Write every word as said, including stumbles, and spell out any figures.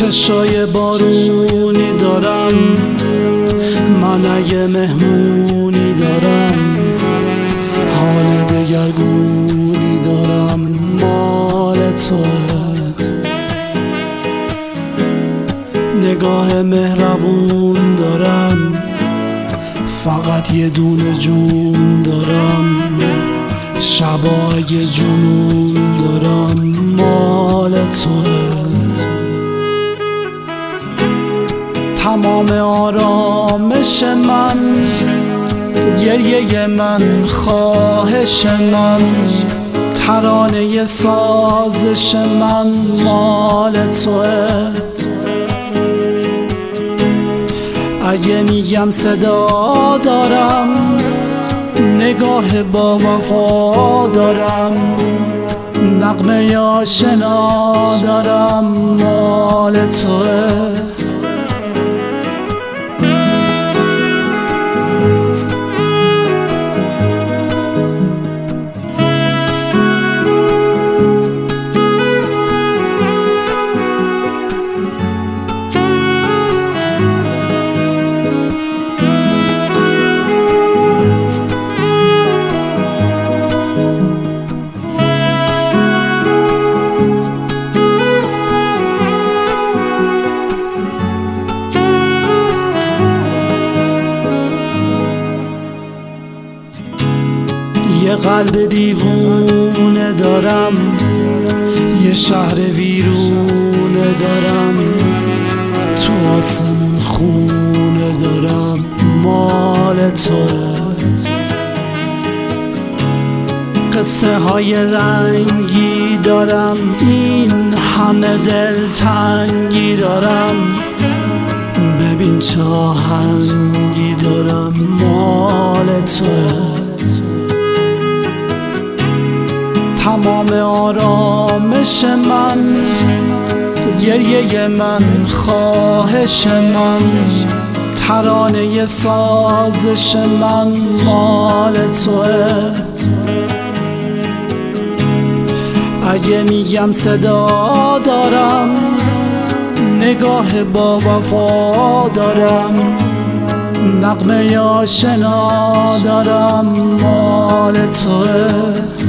چشای بارونی دارم من، اگه مهمونی دارم حال دگرگونی دارم مال توه. نگاه مهربون دارم، فقط یه دونه جون دارم، شبا اگه جنون دارم مال توه. تمام آرامش من، گریه من، خواهش من، ترانه سازش من مال توه. اگه میگم صدا دارم، نگاه با وفا دارم، نغمه آشنا دارم مال توه. یه قلب دیوونه دارم، یه شهر ویرونه دارم، تو آسمون خونه دارم مال توه. قصه های رنگی دارم، این همه دلتنگی دارم، ببین چه آهنگی دارم مال توه. تمام آرامش من، گریه من، خواهش من، ترانه سازش من مال توه. اگه میگم صدا دارم، نگاه با وفا دارم، نغمه آشنا دارم مال توه.